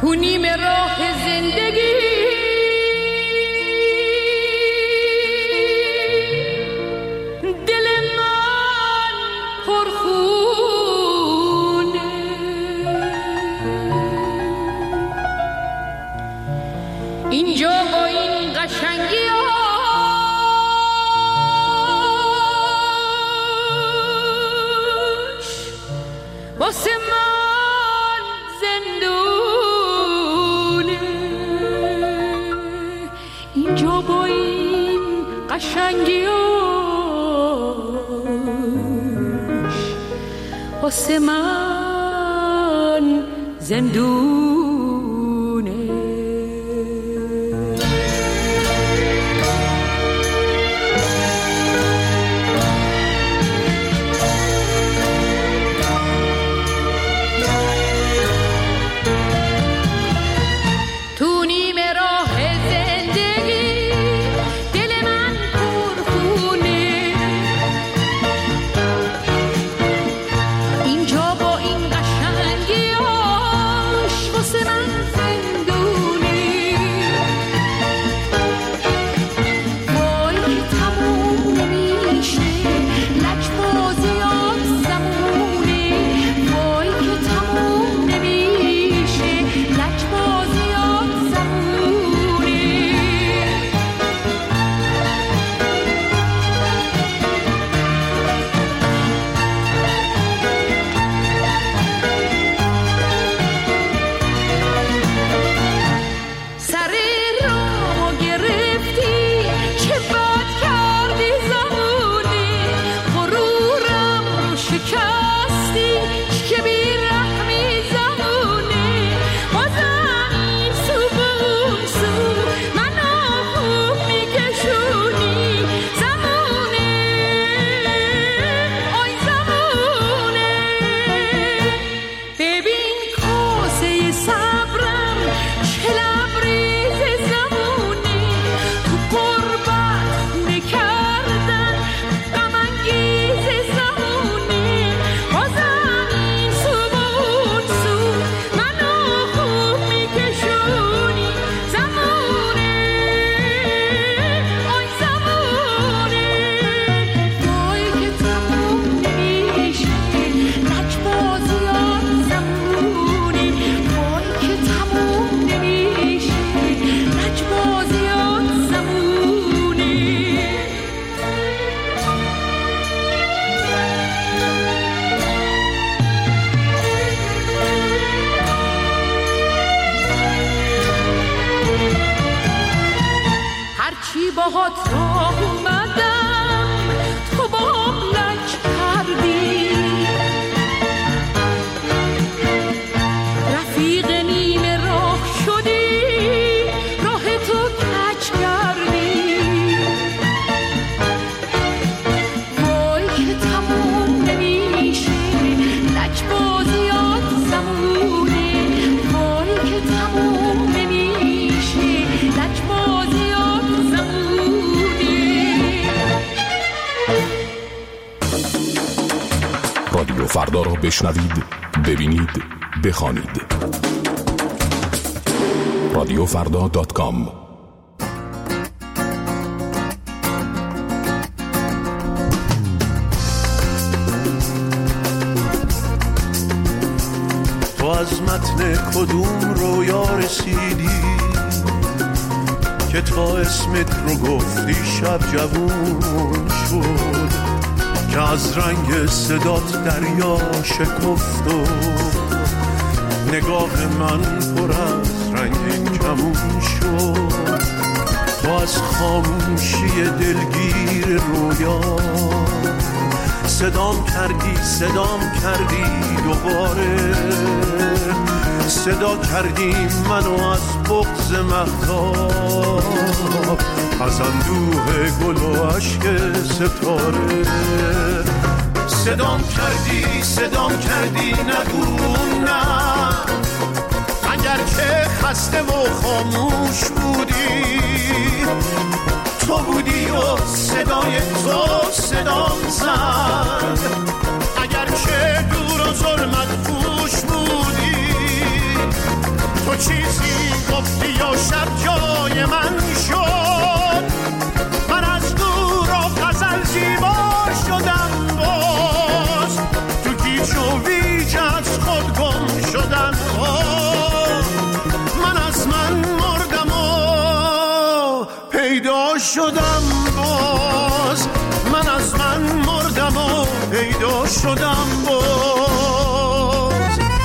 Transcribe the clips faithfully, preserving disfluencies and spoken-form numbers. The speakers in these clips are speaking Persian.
تو نیم راه زندگی دل من پرخونه، اینجا با این قشنگی هاش واسه من زندونه، اینجا با این قشنگی هاش واسه من زندونه. فردا را بشنوید، ببینید، بخوانید. رادیو فردا دات کام. تو از متن کدوم رویا رسیدی که تا اسمت رو گفتی شب جوون شد، که از رنگ صدات دریا شکفت و نگاه من پر از رنگ کمون شد. تو از خاموشی دلگیر رویا صدام کردی صدام کردی دوباره، صدا کردی منو از بغض مهتاب، از اندوه گل و عشق ستاره. صدام کردی صدام کردی نگو نه، اگر که خسته و خاموش بودی، تو بودی و صدای تو صدام زد. اگر که دور و ظلمت پوش بودی، تو چی شدم باز.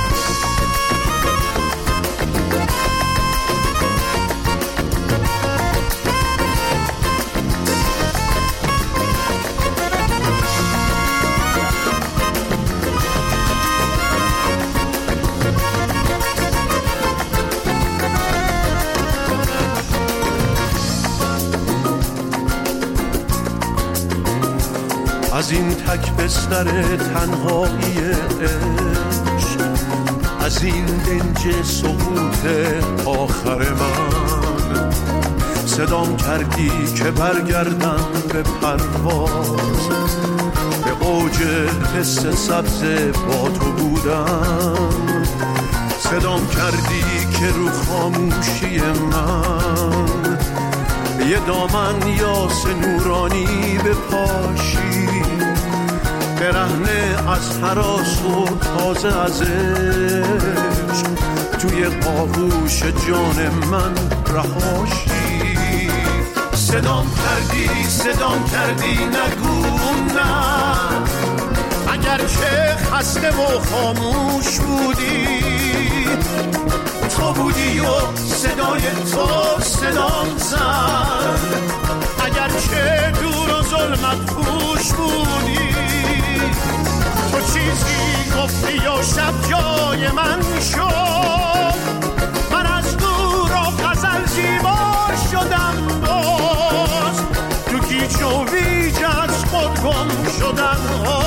از این تک بستر تنهایی عشق، از این دنج سقوط آخر من، صدام کردی که برگردم به پرواز، به اوج حس سبز با تو بودم. صدام کردی که رو خاموشی من یه دامن یاس نورانی به پاشی، برهنه از هراس و تازه از عشق، توی آغوش جان من رهاشی. صدام کردی صدام کردی نگو نه، اگر که خسته و خاموش بودی، تو بودی و صدای تو صدام زد. اگر که دور و ظلمت پوش بودی، تو چیزی گفتی و شب جای من شد. من از دور و غزل زیبا شدم باز، تو گیج و ویج از خود گم شدم.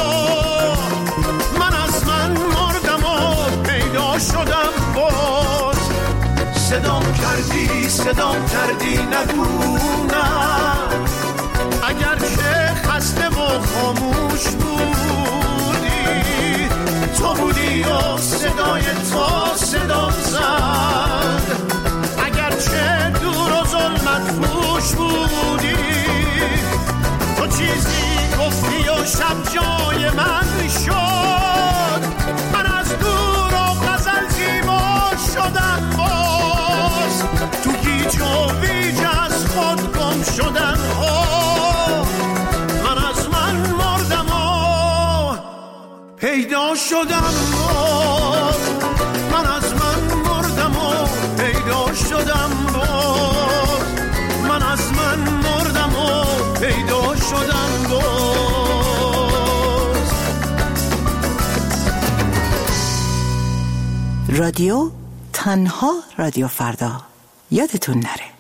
من از من مردم و پیدا شدم باز. صدام کردی صدام کردی نگو نه، اگر که خسته و خاموش بودی، تو بودی و صدای تو صدام زد. اگر که دور و ظلمت پوش بودی، تو چیزی گفتی و شب جای من شد. من از دور و غزل زیبا شدم باز، تو گیج و ویج از خود گم شدم. من از من مردم و پیدا شدم باز. من از من مردم و پیدا شدم باز. من از من مردم و پیدا شدم باز. رادیو تنها رادیو فردا، یادتون نره.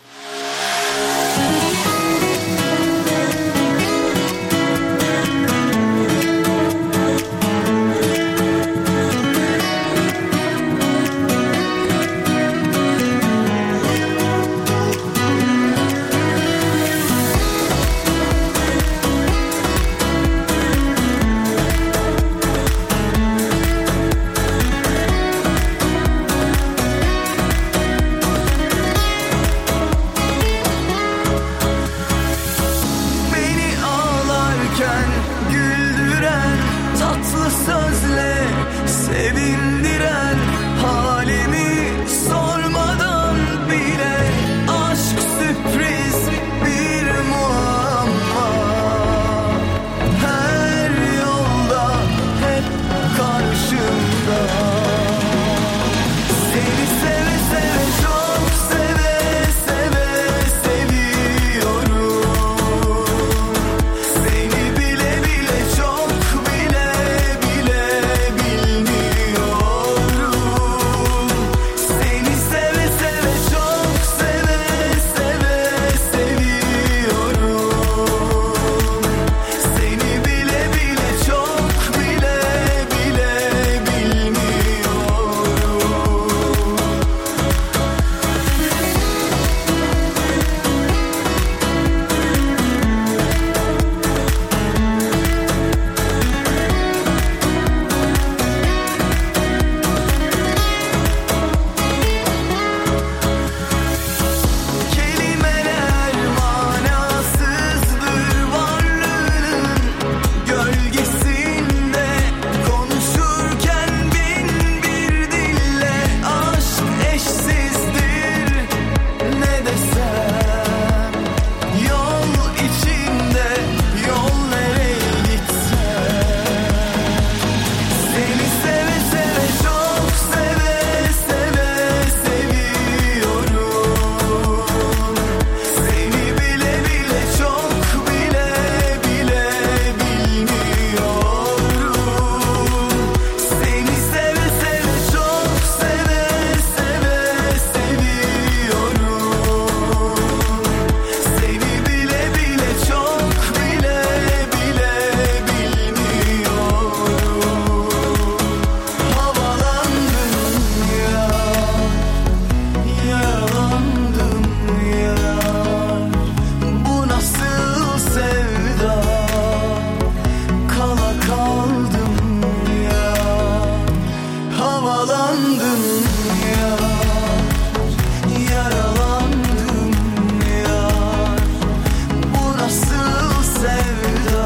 yaralandım yar, yaralandım yar. Bu nasıl sevda,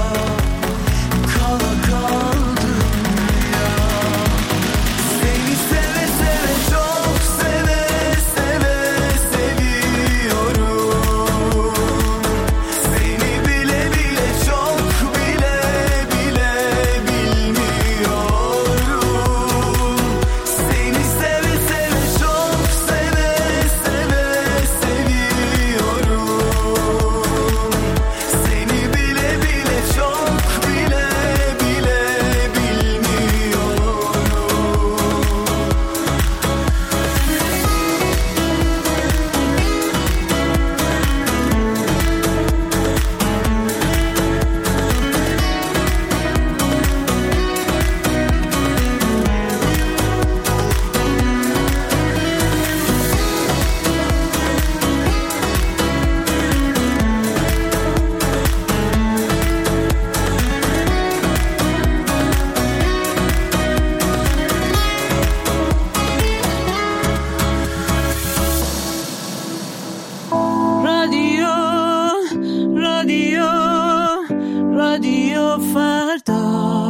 kala kaldım yar. Seni seve seve çok seve seve seviyorum. Seni bile bile çok bile bile bilmiyorum. Seni seve seve çok seve seve seviyorum. Seni bile bile çok bile bile bilmiyorum. رادیو رادیو رادیو فردا.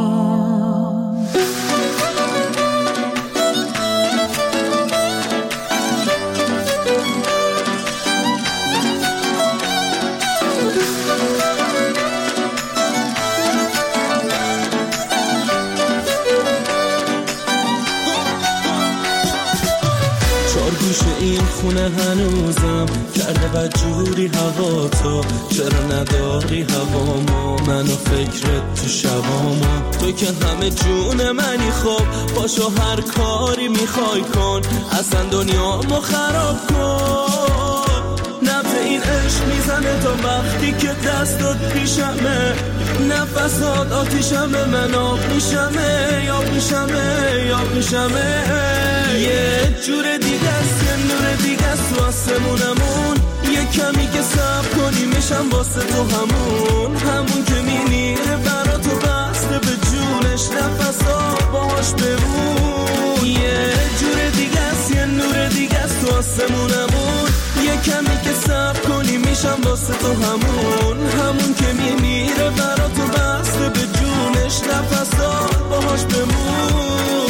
چار گوشه این خونه هنوزم کرده بدجوری هوا تو، چرا نداری هوامو منو فکرت تو شبامو. تو که همه جون منی خب باشو هر کاری میخوای کن، اصلا دنیامو خراب کن. نبض این عشق میزنه تا وقتی که دستات پیشمه، نفسات آتیشمه، من آب میشمه یا میشمه یا میشمه. یه جور دیگه است، یه نور دیگه است تو آسمونمون. یه کمی که صبر کنی میشم واسه تو همون، همون که میمیره برا تو بسته به جونش، نفسا باهاش بمون. یه جور دیگه است، یه نور دیگه است تو آسمونمون. یه کمی که صبر کنی میشم واسه تو همون، همون که میمیره برا تو بسته به جونش، نفسا باهاش بمون.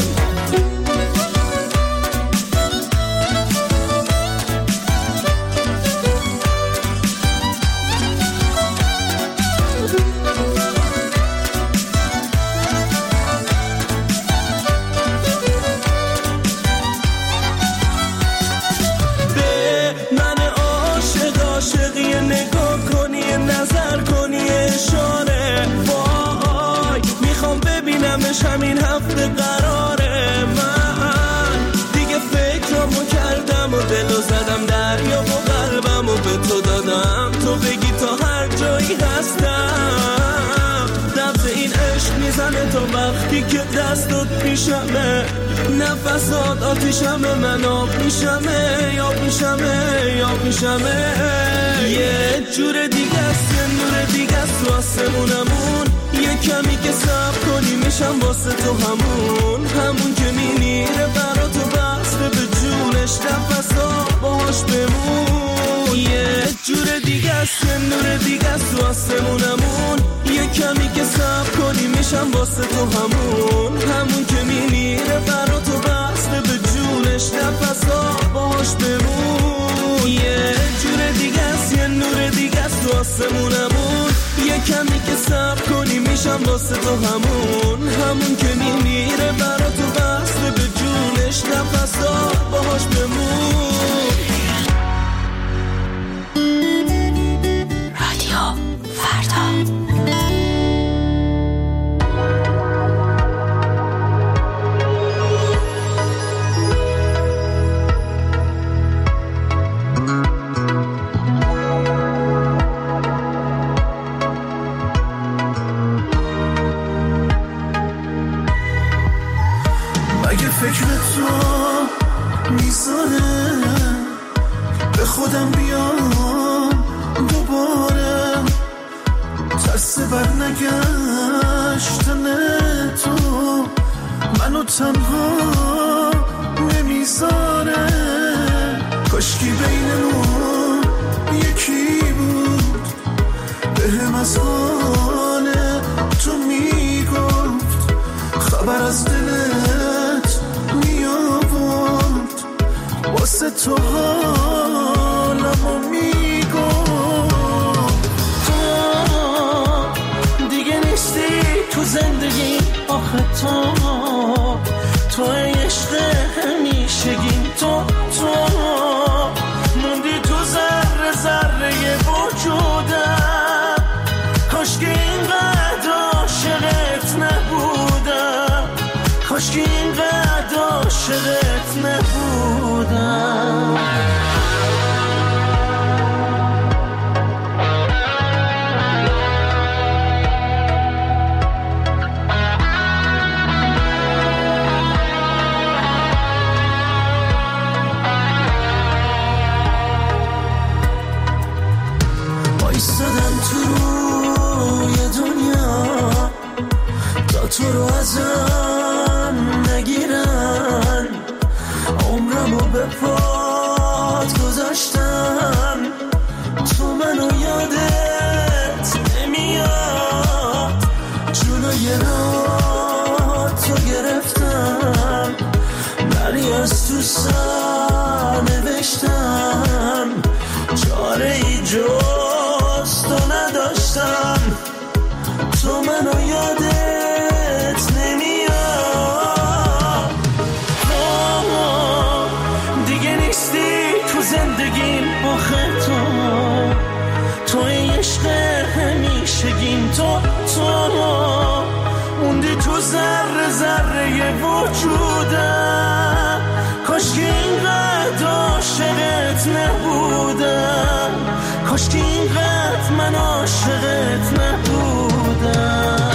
عاشقی نگاه کنی، نظر کنی، اشاره وای میخوام ببینمش همین هفته قراره. من دیگه فکرامو کردم و دلو زدم دریا و قلبمو به تو دادم، تو بگی تا هر جایی هستم. نبض این عشق میزنه تا وقتی که دستات پیشمه، نفسات آتیشمه، من آب میشمه یا میشمه یا میشمه. یه جور دیگه است، یه نور دیگه است تو آسمونمون. یه کمی که صبر کنی میشم واسه تو همون، همون که میمیره برا تو بسته به جونش، نفسا باهاش بمون. یه جور دیگه است، یه نور دیگه است تو آسمونمون. یه کمی که صبر کنی میشم واسه تو همون، همون که میمیره برا تو بسته به جونش، نفسا باهاش بمون. یه جور دیگه است، یه نور دیگه است تو آسمونمون. یه کمی که صبر کنی میشم واسه تو همون، همون که میمیره برا تو بسته به جونش، نفسا باهاش بمون. رادیو فردا. فکر تو میزانه به خودم بیام دوباره، ترس بر نگشتن تو منو تنها میذاره. کاشکی بینمون یکی بود بهم از حال تو میگفت، خبر از دلت میآورد، واسه تو حالمو میگفت. تو دیگه نیستی تو زندگی، آخه تو تو عشق همیشگیم، تو تو موندی تو ذره ذره وجودم. کاشکی اینقدر عاشقت نبودم، کاشکی اینقدر عاشقت نبودم. تو رو ازم نگیرن، عمرمو به پات گذاشتم، تو منو یادت نمیاد، جلوی راه تو گرفتم، ولی از تو سر نوشتم، چاره ای جز تو نداشتم، تو منو یادت تو تو موندی تو ذره ذره وجودم. کاشکی اینقدر عاشقت نبودم، کاشکی اینقدر من عاشقت نبودم.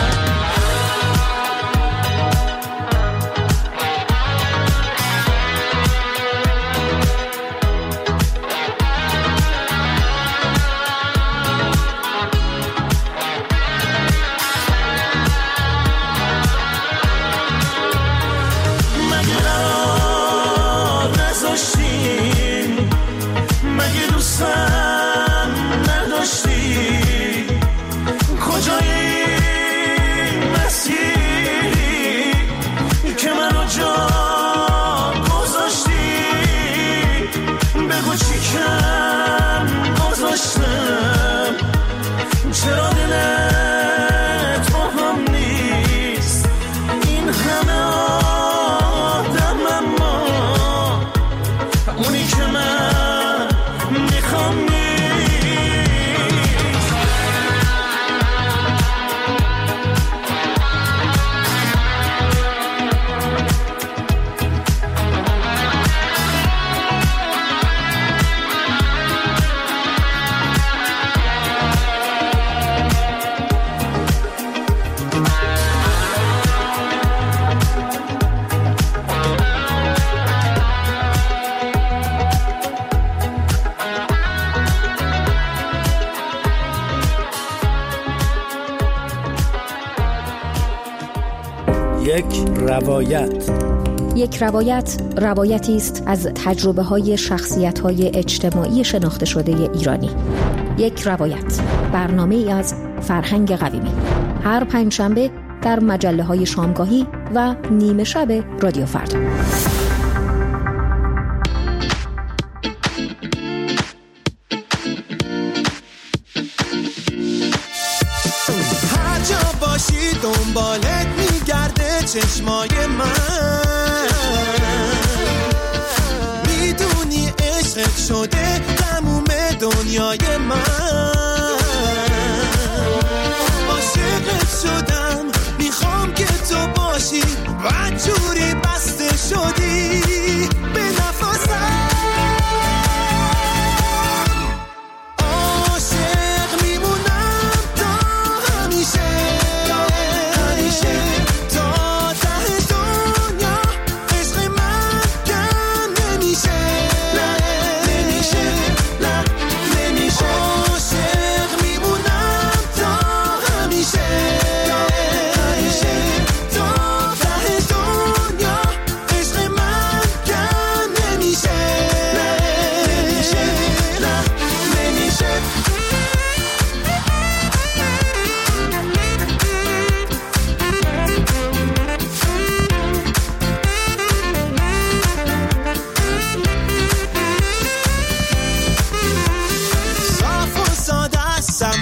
چرا دلت با هم نیست این همه آدم، اما اونی که من میخوام نیست. یک روایت. یک روایت روایتی است از تجربه های شخصیت های اجتماعی شناخته شده ایرانی. یک روایت، برنامه ای از فرهنگ قویمی، هر پنجشنبه در مجله های شامگاهی و نیمه شب رادیو فردا. هر جا باشی دنبالت میگرده چشمای من، میدونی عشقت شده تموم دنیای من. عاشقت شدم میخوام که تو باشی و جوری بسته شدی به نفسم. عاشق میمونم تا همیشه، تا همیشه، تا ته دنیا.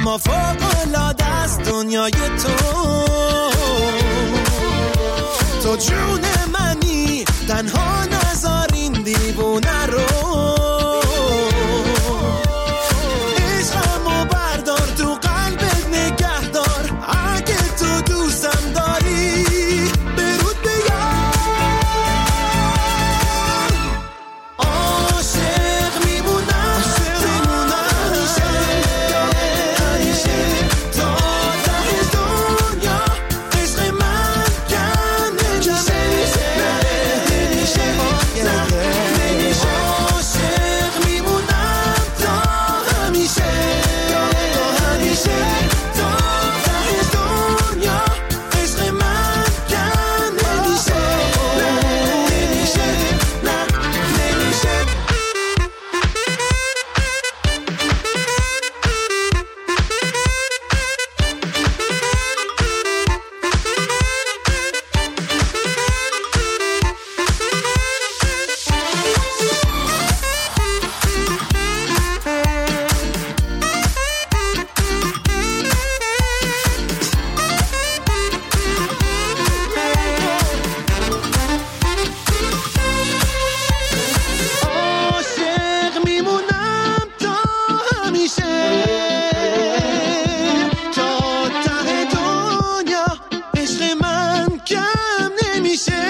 اما فوق‌العاده است دنیای تو. تو جون منی تنها نذار این دیوونه رو. عشقمو بردار تو قلبت نگه دار. اگه تو دوستم داری برود بیار. عاشق میمونم میمونم همیشه همیشه تا ته دنیا. عشق من کم نمیشه نمیشه نمیشه. عاشق میمونم تا همیشه تا همیشه تا ته دنیا. عشق من کم نمیشه نمیشه نمیشه. عاشق میمونم تا همیشه تا ته دنیا. عشق من کم نمیشه.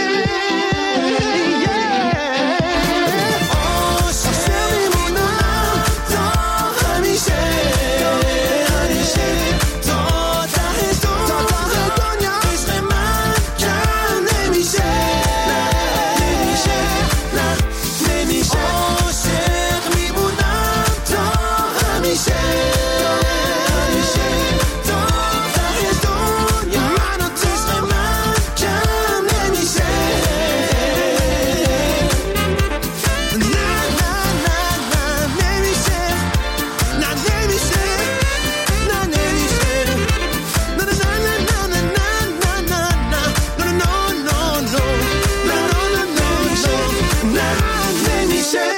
عاشق میمونم تا همیشه همیشه تا ته دنیا. عشق من کم نمیشه نمیشه نمیشه. عاشق میمونم تا همیشه همیشه تا ته دنیا. من و تو عشق من کم نمیشه. نه نه نه نه نمیشه نه نمیشه نه نمیشه نه نه نه نه نه نه نه نه نه نه نه نمیشه.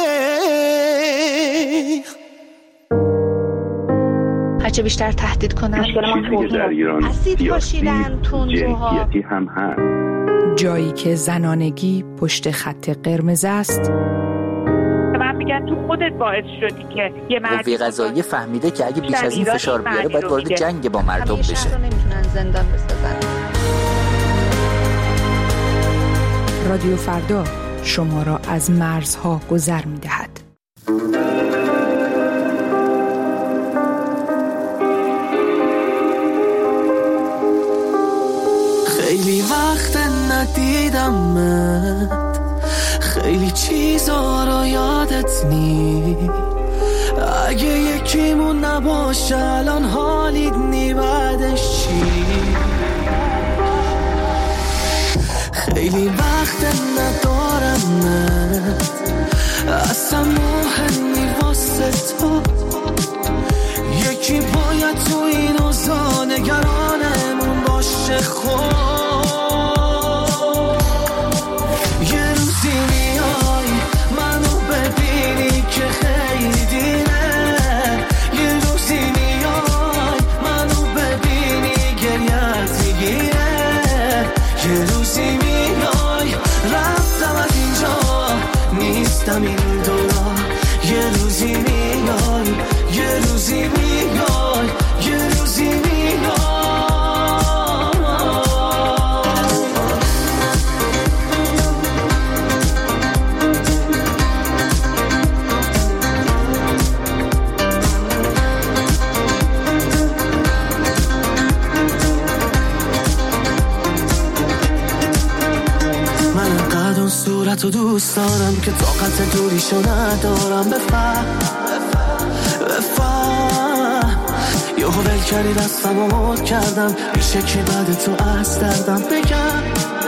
هرچه بیشتر تهدید کنن چیزی که در ایران اسید پاشیدن تندروها. جنسیتی هم هست. جایی که زنانگی پشت خط قرمز است. من میگن تو خودت باعث شدی که یه مرد قوه قضاییه فهمیده که اگه بیش از این فشار بیاره باید وارد جنگ با مردم بشه. شهر رو نمیتونن زندان بسازن. رادیو فردا شما را از مرزها گذر می‌دهد. خیلی وقت ندیدمت، خیلی چیزا رو یادت نی. اگه یکیمون نباشه الان حالیت نی بعدش چی؟ خیلی وقت ندارمت، اصلا مهمی واسه تو. یکی باید تو این اوضاع نگرانمون باشه. خود یه روزی میای منو ببینی که خیلی دیره. یه روزی میای منو ببینی گریت میگیره. یه روزی میای رفتم از اینجا نیستم این دورا. یه روزی میای یه روزی میای یه روزی میای. من انقدر اون صورتو دوست دارم که طاقت دوریشو ندارم. بفهم بفهم یهو ول کردی دستم و مرد کردم. میشه که بعد تو از دردم بگم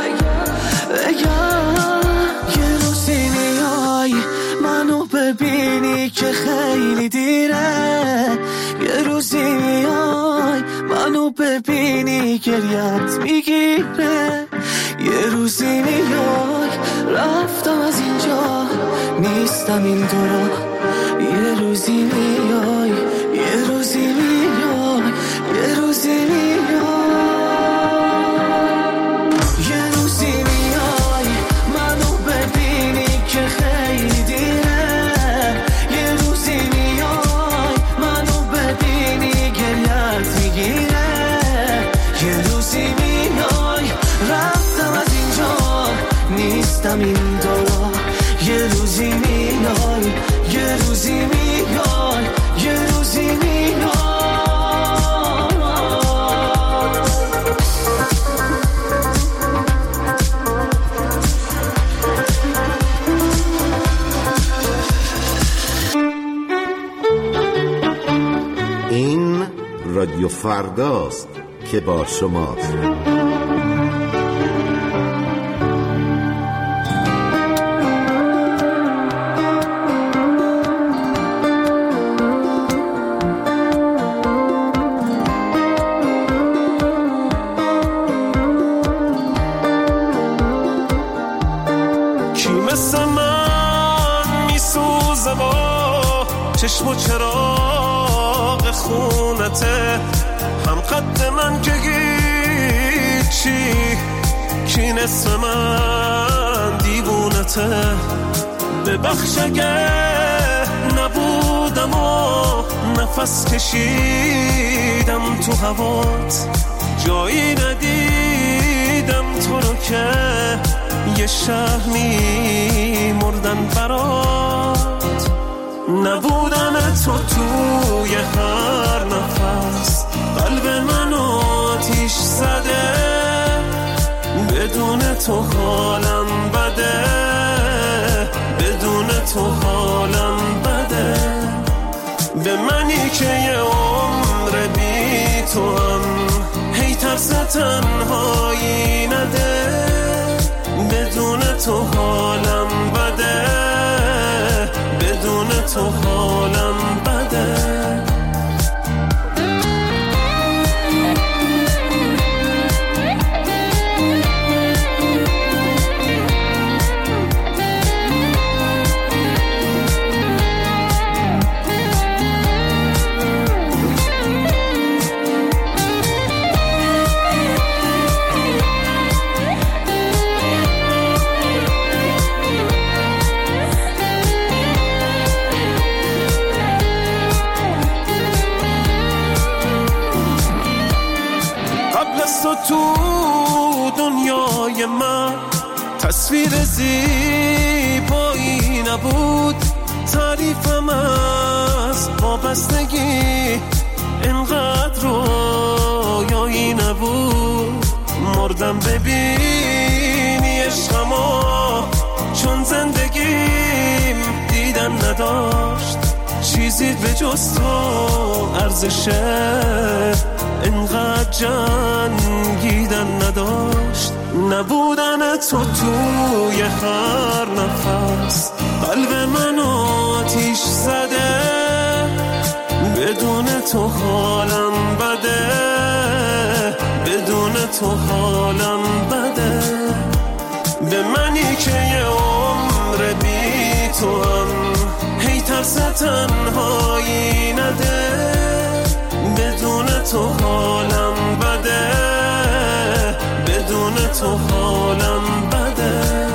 بگم. یه روزی میای منو ببینی که خیلی دیره. یه روزی میای منو ببینی گریت میگیره. یه روزی میای رفتم از اینجا نیستم این دورا. یه روزی میای یه روزی میای. رادیو فرداست که با شماست. چشم و چراغ خونته هم قد من که هیچی کی نصف من دیوونته ببخش اگه نبودم و نفس کشیدم تو هوات جایی ندیدم تو رو که یه شهر می مردن برات نبودن تو توی هر نفس قلب منو آتیش زده بدون تو حالم بده بدون تو حالم بده به منی که یه عمر بی تو هم هی ترس تنهایی نده بدون تو حالم بده بدون تو حالم بده تو دنیای من تصویر زیبایی نبود تعریفم از وابستگی اینقدر رویایی نبود مردم ببینی عشقمو چون زندگیم دیدن نداشت چیزی به جز تو ارزشه اینقدر جنگیدن نداشت نبودن تو توی هر نفس قلب من آتیش زده بدون تو حالم بده بدون تو حالم بده به منی که یه عمر بی تو هم هی ترس تنهایی نده بدون تو حالم بده بدون تو حالم بده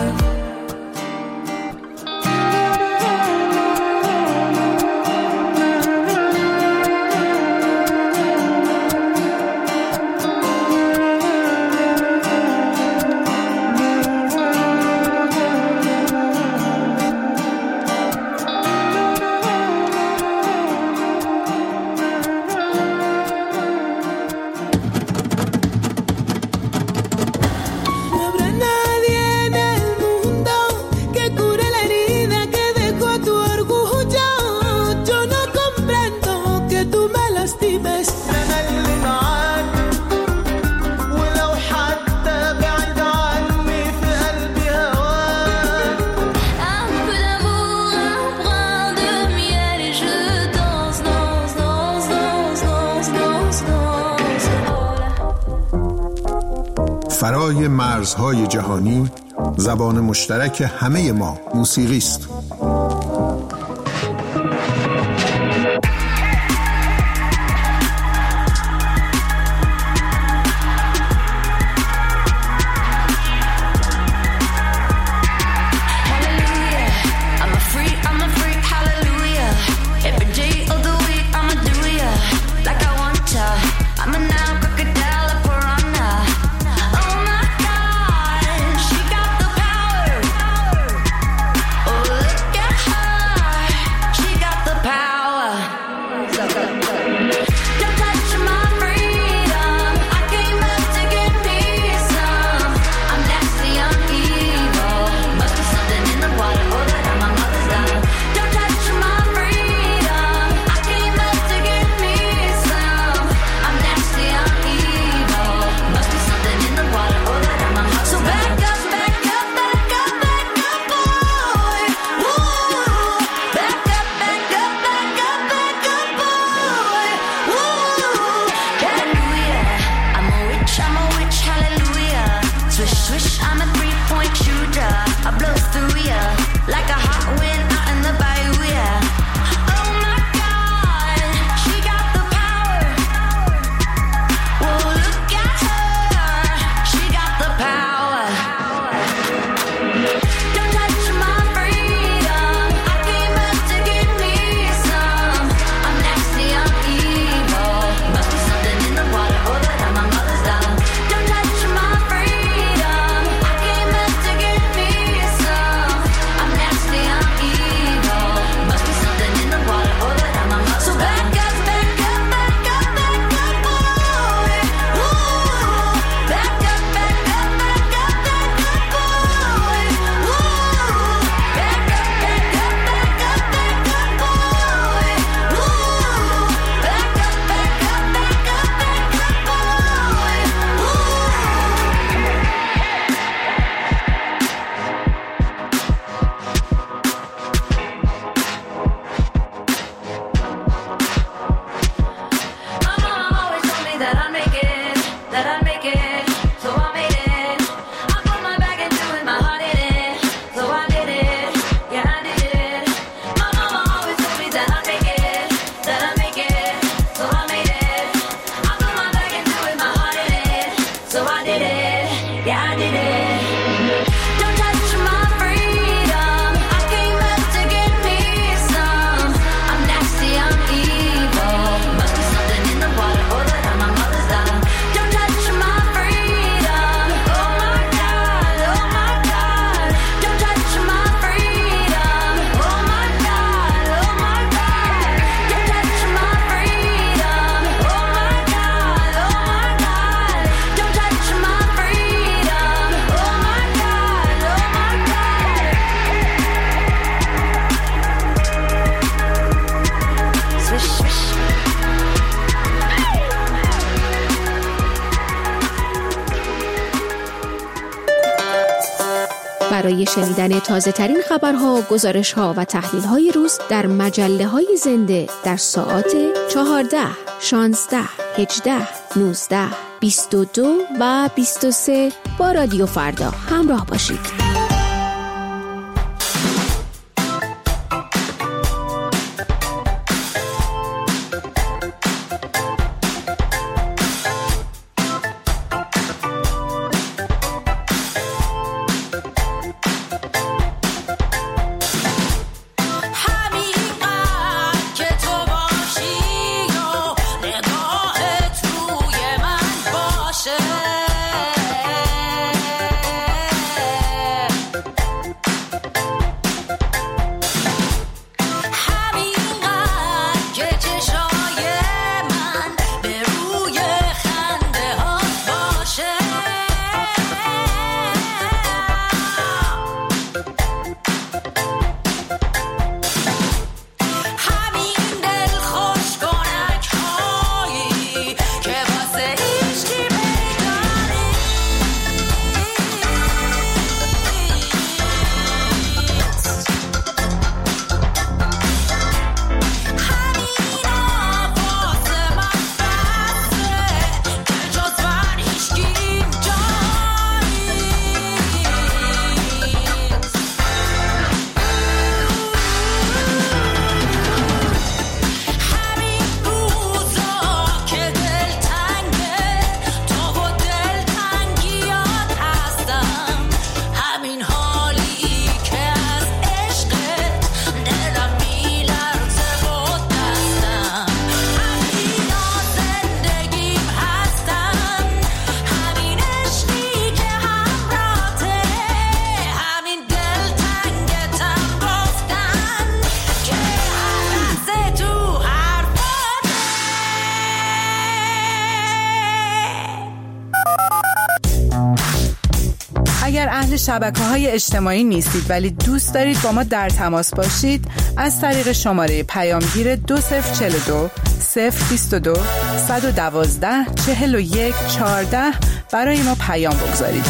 فرای مرزهای جهانی زبان مشترک همه ما موسیقی است. Oh, look at برای شنیدن تازه ترین خبرها، گزارشها و تحلیل های روز در مجله های زنده در ساعات چهارده، شانزده، هجده، نوزده، بیست و دو و بیست و سه با رادیو فردا همراه باشید. شبکه‌های اجتماعی نیستید ولی دوست دارید با ما در تماس باشید، از طریق شماره پیامگیر دو صفر چهل و دو صفر بیست و دو صد و دوازده چهل و یک چهارده برای ما پیام بگذارید.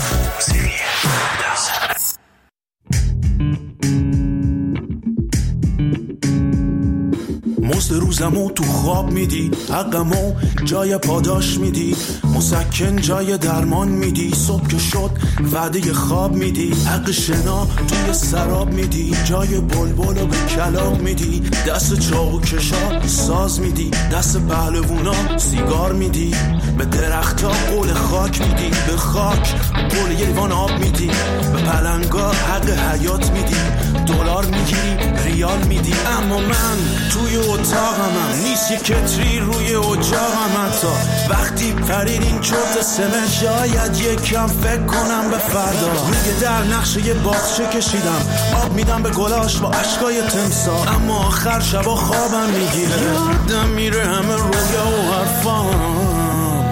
مزد روزمو تو خواب میدی، حقمو جای پاداش میدی، مسکن جای درمان میدی، صبح که شد وعده خواب میدی، حق شنا توی سراب میدی، جای بلبل و به کلاب میدی، دست چاقو کشا ساز میدی، دست پهلوونا سیگار میدی، به درختا قول خاک میدی، به خاک قول یه لیوان آب میدی، به پلنگا حق حیات میدی، دلار میگیری ریال میدی. اما من توی اتاقمم نیست، یه کتری روی اجاقم، حتی وقتی پرید این چرت سمه شاید یکم فکر کنم به فردا. میگه در نقشه یه باغچه کشیدم، آب میدم به گلاش با عشقای تمسا، اما آخر شبا خوابم میگیره، یادم میره همه رویا و حرفام.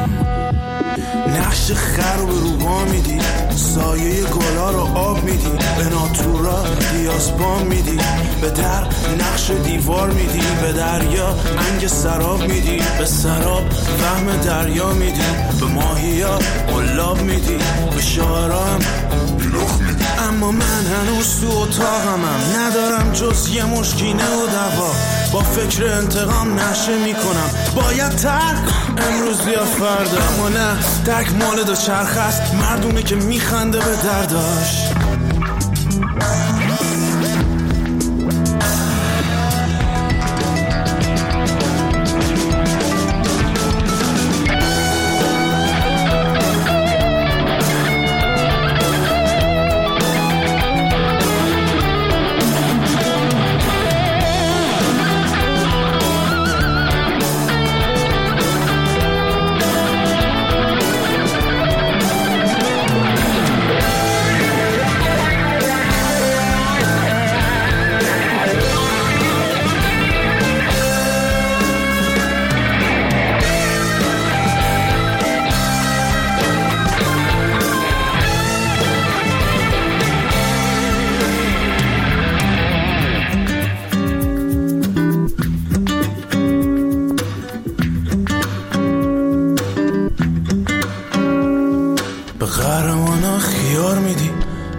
نقش خر رو به روبا میدی، سایه گلا رو آب میدی، به ناتورا دیاسبان میدی، به در نقش دیوار میدی، به دریا انگ سراب میدی، به سراب فهم دریا میدی، به ماهیا قلاب میدی، به شاعرام لخ میدی. اما من هنوز تو اتاقمم، ندارم جز یه مشکینه و دوا، با فکر انتقام نشه میکنم، باید ترک امروز یا فردا. اما نه، درک مال دو چرخ است، مردونه که میخنده به درداش.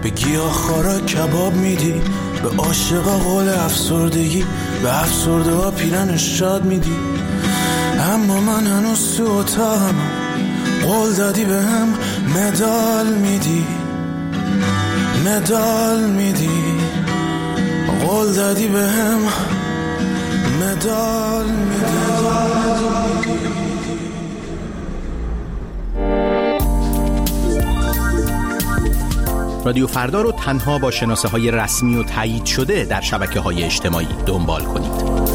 به گیاهخوارا کباب میدی، به عاشقا قول افسردگی، به افسرده ها پیرنش شاد میدی. اما من هنوز تو اتاقم، قول دادی به هم مدال میدی، مدال میدی، قول دادی به هم مدال میدی. رادیو فردا رو تنها با شناسه های رسمی و تایید شده در شبکه های اجتماعی دنبال کنید.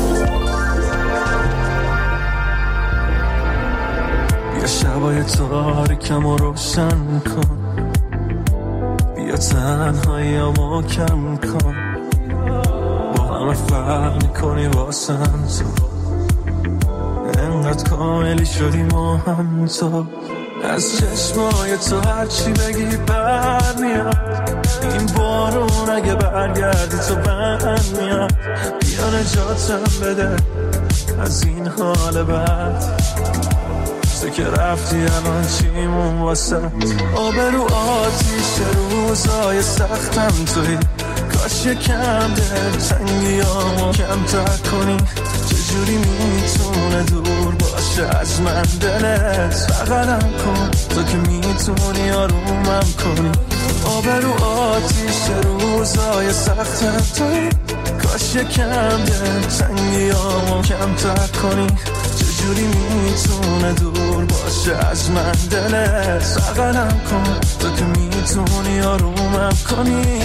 بیا شبای تاریکم رو روشن کن، بیا تنهاییامو کم کن، با همه فرق میکنی واسم تو، انقدر کاملی شدی ما هم تو. از چشمای تو هرچی بگی برمیاد، این بارون اگه برگردی تو بند میاد. بیا نجاتم بده از این حال بد، تو که رفتی الان چیمون واسه آبرو آتیش روزای سختم توی. کاش یکم دل تنگیامو کمتر کنی، چجوری میتونه دور باشه از من دلت؟ بغلم کن تو که میتونی آرومم کنی. آبرو آتیش روزای سختم توی. کاش یکم دل تنگیامو کمتر کنی، چجوری میتونه دور باشه از من دلت؟ بغلم کن تو که میتونی آرومم کنی.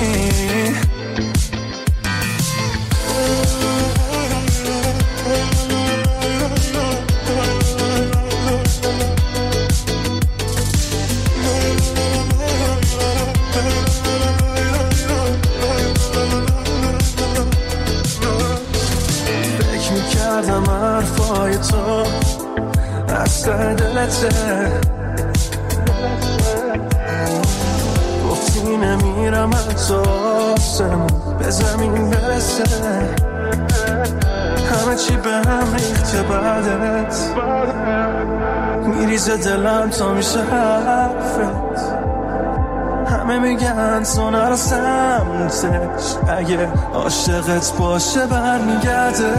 حرفای تو از ته دلته، گفتی نمیرم از آسمون به زمین برسه، همه چی به هم ریخته بعدت، میریزه دلم تا میشه حرفت. همه میگن تو نرو سمتش، اگه عاشقت باشه برمیگرده.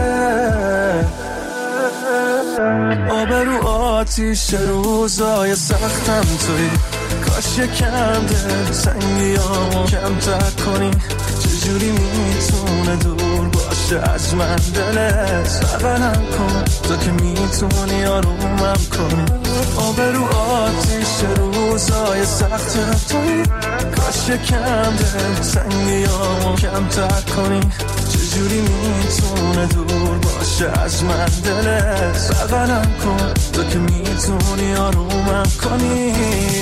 آبرو آتیش روزای سختم توی. کاش یکم دل تنگیامو کمتر کنی، چجوری میتونه دور باشه از من دلت؟ بغلم کن تو که میتونی آرومم کنی. آبرو آتیش روزای سختم توی. کاش یکم دل تنگیامو کمتر کنی، چجوری میتونه دور باشه از من دلت؟ بغلم کن تو که میتونی آرومم کنی.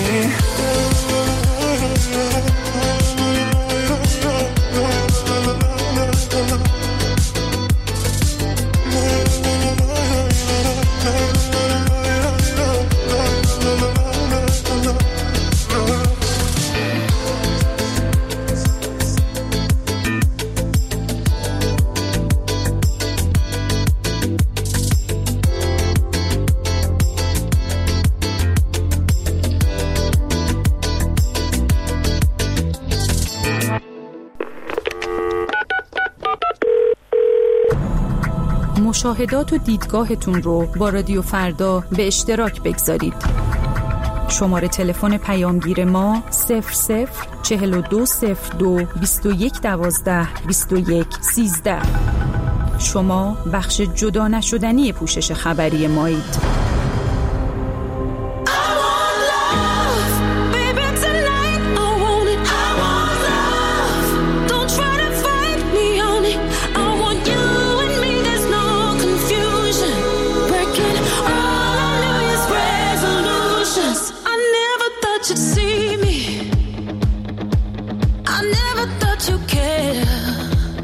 مشاهدات و دیدگاهتون رو با رادیو فردا به اشتراک بگذارید. شماره تلفن پیامگیر ما صفر صفر چهل و دو صفر دو بیست و یک دوازده بیست و یک سیزده. شما بخش جدا نشدنی پوشش خبری مایید.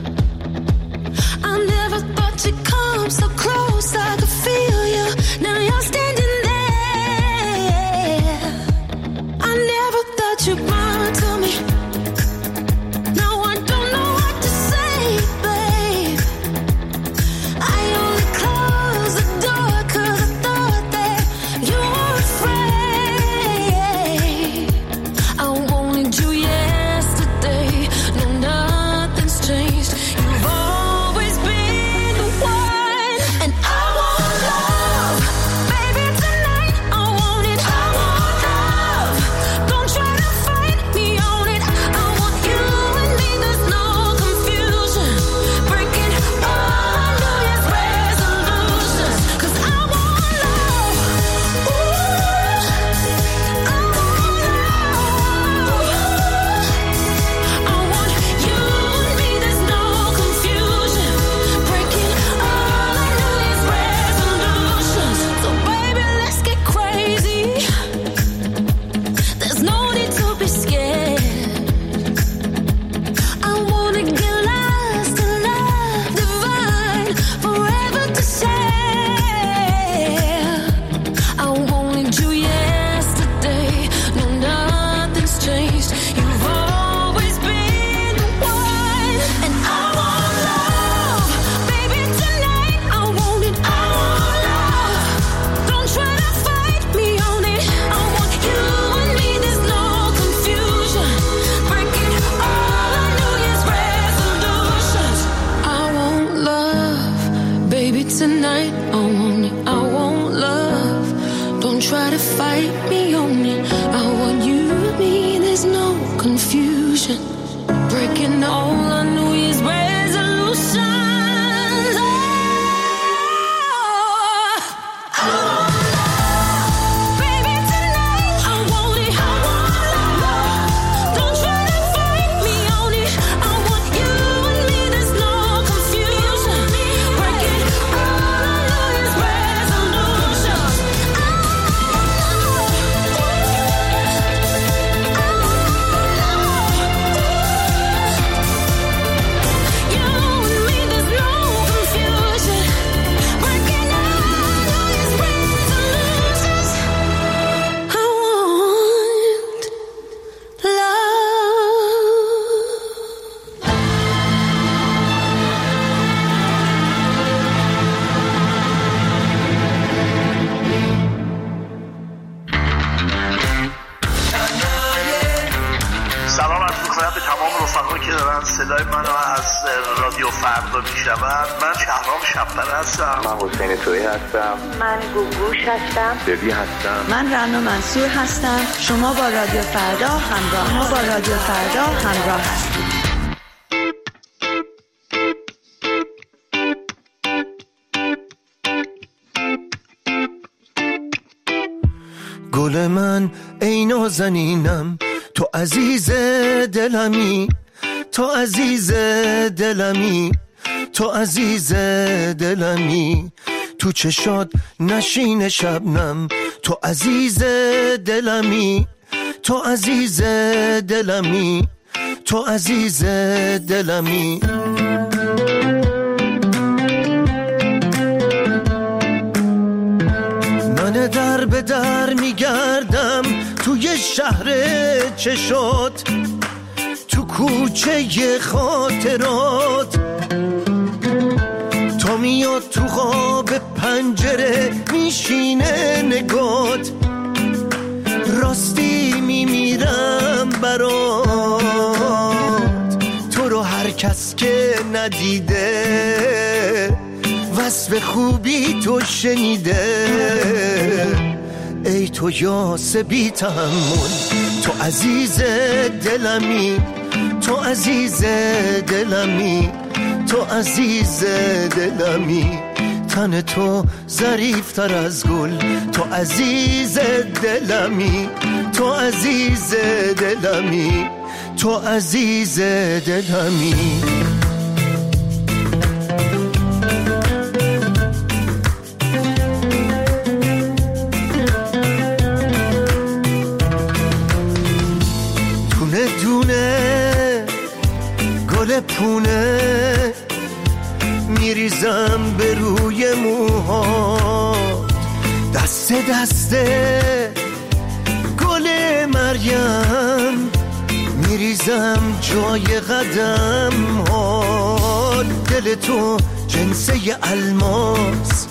So close, I could feel you. Now you're فردا می شود. من شهرام شب‌پر هستم. من حسین تویی هستم. من گوگوش هستم. ببی هستم. من رنا منصور هستم. شما با رادیو فردا همراه ما با رادیو فردا همراه هستید. گل من ای نازنینم، تو عزیز دلمی، تو عزیز دلمی، تو عزیز دلمی، تو چشات نشین شبنم، تو عزیز دلمی، تو عزیز دلمی، تو عزیز دلمی. من در به در میگردم توی شهر چشات، تو کوچه خاطرات، تا میاد تو خواب پنجره میشینه نگات، راستی میمیرم برات، تو رو هر کس که ندیده وصف خوبی تو شنیده، ای تو یاس بی تحمل، تو عزیز دلمی، تو عزیز دلمی، تو عزیز دلمی، تن تو ظریفتر از گل، تو عزیز دلمی، تو عزیز دلمی، تو عزیز دلمی. دونه دونه گل پونه میریزم به روی موهات، دست دسته گل مریم میریزم جای قدم ها، دل تو جنسه الماس،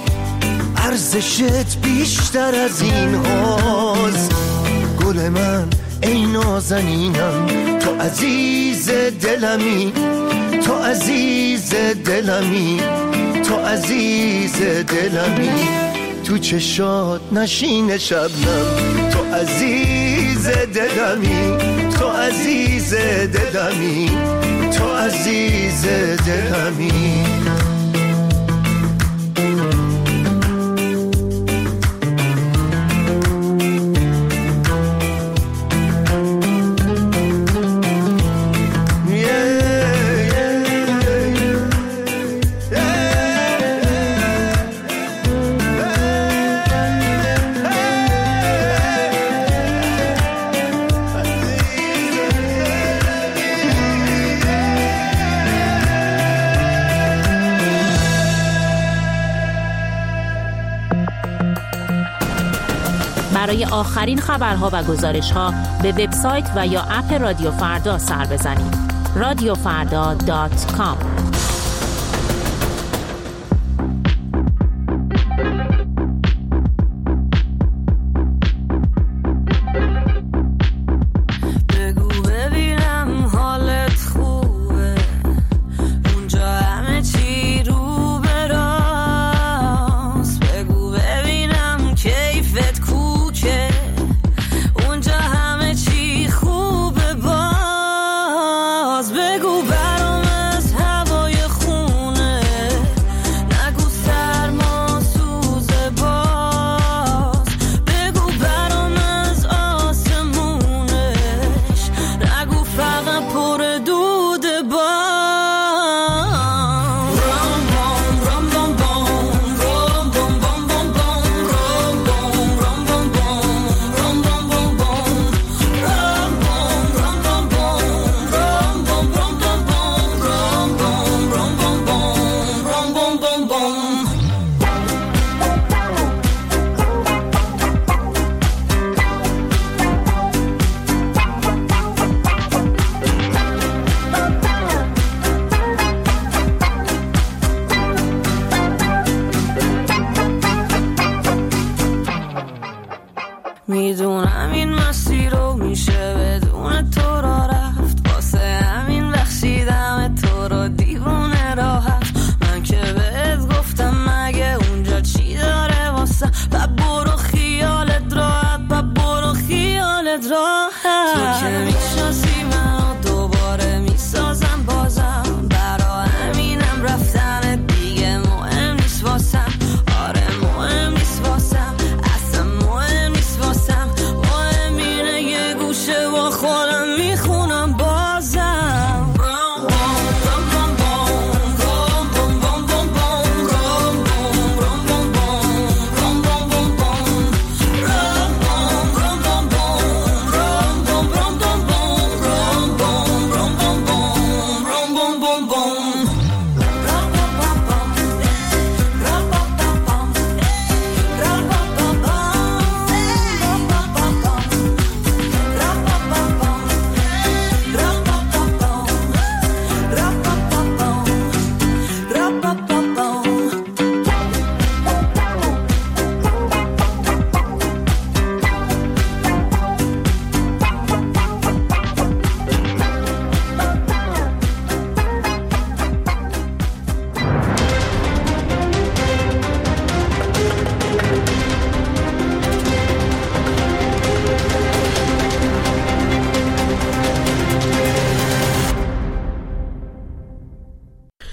ارزشت بیشتر از این هاست. گل من ای نازنینم، تو عزیز دلمی، تو عزیز دلمی، تو عزیز دلمی، تو چشات نشین شبنم، تو عزیز دلمی، تو عزیز دلمی، تو عزیز دلمی. برای آخرین خبرها و گزارش‌ها به وبسایت و یا اپ رادیو فردا سر بزنید. رادیو فردا دات کام